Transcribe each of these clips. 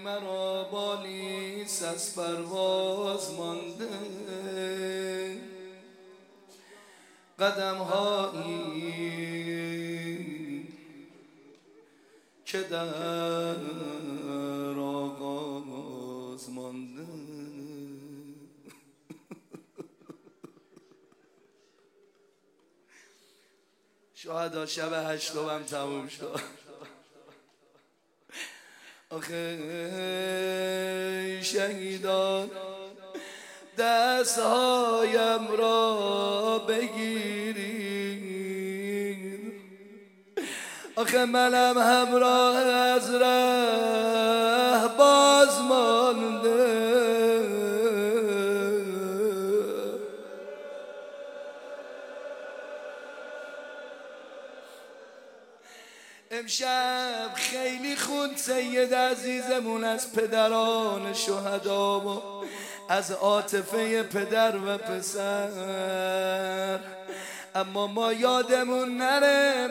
مرا بالیس از پرواز مانده، قدم هایی که در آغاز مانده. شهدا شب هشتم تموم شد. آخه شهیدان دستهایم را بگیرید، آخه منم همراه از ره باز مانده. امشب خیلی خوند سید عزیزمون از پدران شهدا و از عاطفه پدر و پسر، اما ما یادمون نره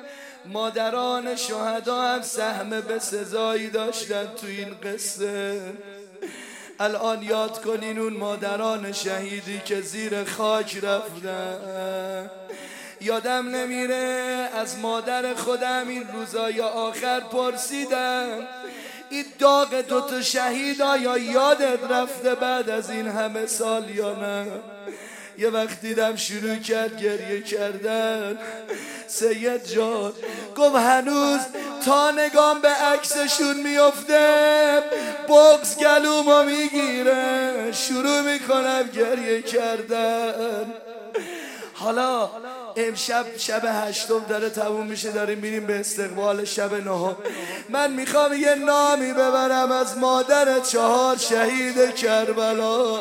مادران شهدا هم سهم به سزایی داشتن تو این قصه. الان یاد کنین اون مادران شهیدی که زیر خاک رفتن. یادم نمیره از مادر خودم این روزای آخر پرسیدم این داغ دوتا شهید آیا یادت رفته بعد از این همه سال یا نه؟ یه وقت دیدم شروع کرد گریه کردن. سید جان گفت هنوز تا نگام به عکسشون میفته بغض گلومو میگیره، شروع میکنم گریه کردن. حالا امشب شب هشتم داره تموم میشه، داریم میریم به استقبال شب نهم. من میخوام یه نامی ببرم از مادر 4 شهید کربلا،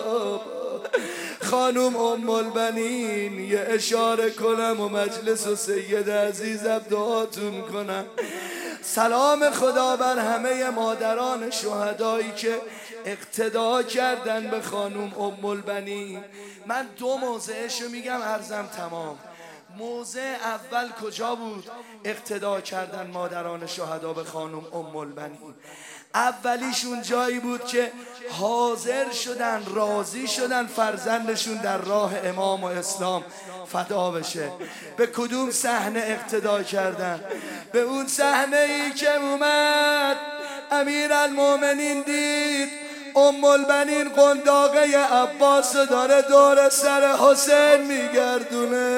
خانم ام البنین، یه اشاره کنم و مجلس و سید عزیزم دعاتون کنم. سلام خدا بر همه مادران شهدایی که اقتدا کردن به خانم ام البنین. من 2 موضعشو میگم عرضم تمام. موضع اول کجا بود؟ اقتدا کردن مادران شهدا به خانم ام البنین. اولیشون جایی بود که حاضر شدن، راضی شدن فرزندشون در راه امام و اسلام فدا بشه. به کدوم صحنه اقتدا کردن؟ به اون صحنه ای که اومد امیرالمومنین دید ام البنین قنداقه عباس داره دور سر حسین میگردونه.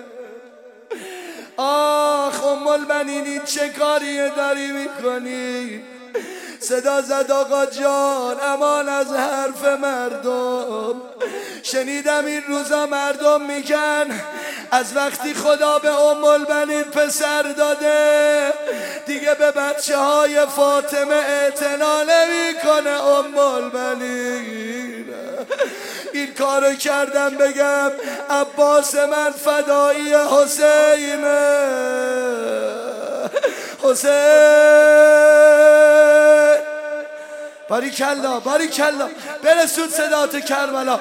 آخ ام البنین این چه کاریه داری میکنی؟ صدا زد آقا جان امان از حرف مردم. شنیدم این روزا مردم میگن از وقتی خدا به ام البنین پسر داده دیگه به بچه های فاطمه اعتنا نمیکنه. ام البنین این کارو کردم بگم عباس من فدایی حسینه. حسین باریکلا باریکلا برسون صدات کربلا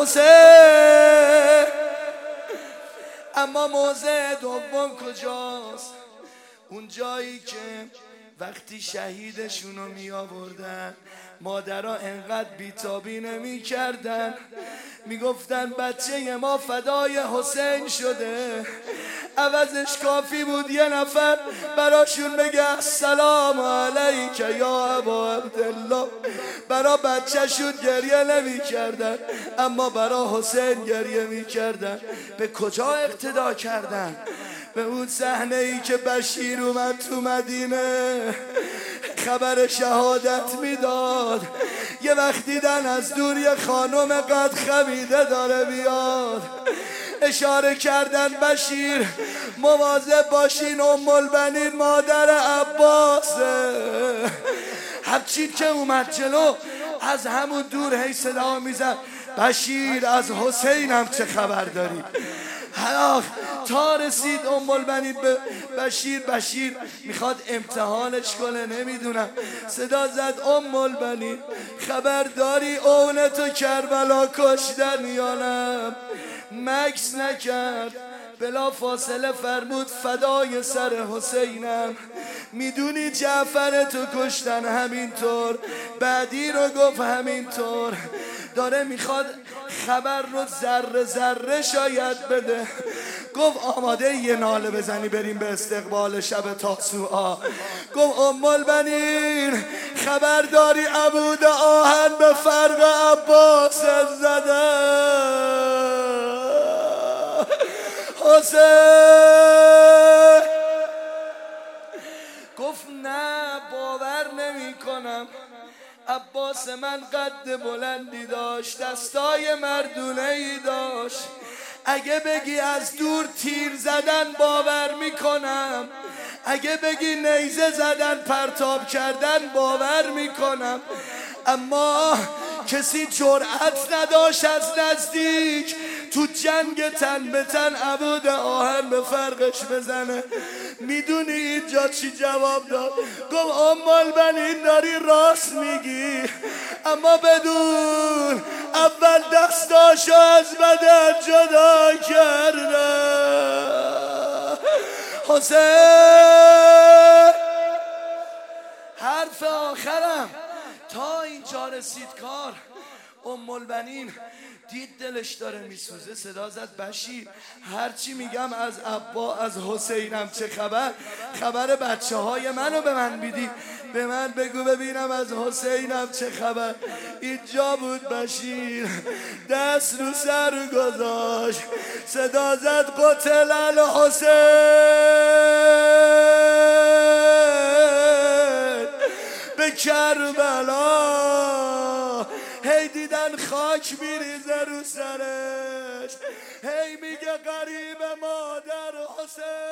حسین. اما موضع دوم کجاست؟ اون جایی که وقتی شهیدشونو می آوردن مادرها انقدر بیتابی نمی کردن، می گفتن بچه ما فدای حسین شده. عوضش کافی بود یه نفر براشون بگه السلام علیک یا ابا عبدالله. برا بچه شون گریه نمی کردن اما برا حسین گریه می کردن. به کجا اقتدا کردن؟ به اون صحنه ای که بشیر اومد تو مدینه خبر شهادت میداد. یه وقت دیدن از دور یه خانم قد خمیده داره بیاد. اشاره کردن بشیر مواظب باشین ام البنین مادر عباسه. همچین که اومد جلو از همون دور هی صدا میزد بشیر از حسینم چه خبر داری؟ تا رسید ام البنین به بشیر میخواد امتحانش کنه نمیدونم. صدا زد ام البنین خبر داری اونتو کربلا کشتن یا نه؟ مکس نکرد بلا فاصله فرمود فدای سر حسینم. میدونی جعفر تو کشتن همینطور. بعدی رو گفت همینطور. داره میخواد خبر رو ذره ذره شاید بده. گفت آماده یه ناله بزنی بریم به استقبال شب تاسوعا. گفت ام البنین خبر داری عبود آهن به فرق عباس زده. حسین گفت نه باور نمی کنم. عباس من قد بلندی داشت، دستای مردونه‌ای داشت. اگه بگی از دور تیر زدن باور میکنم، اگه بگی نیزه زدن پرتاب کردن باور میکنم، اما کسی جرأت نداشت از نزدیک تو جنگ تن به تن عبود آهن به فرقش بزنه. میدونی اینجا چی جواب داد؟ گفت ام البنین داری راست میگی، اما بدون اول دستاشو از بدن جدا کرده. حسین حرف آخرم تا اینجا رسید کار. ام البنین دید دلش داره میسوزه، صدا زد بشیر هرچی میگم از عبا از حسینم چه خبر؟ خبر بچه های منو به من بیدی، به من بگو ببینم از حسینم چه خبر. اینجا بود بشیر دست رو سر گذاشت، صدا زد قتل الحسین. به کربلا هی دیدن خاک میریزه رو سرش، هی میگه غریب مادر حسین.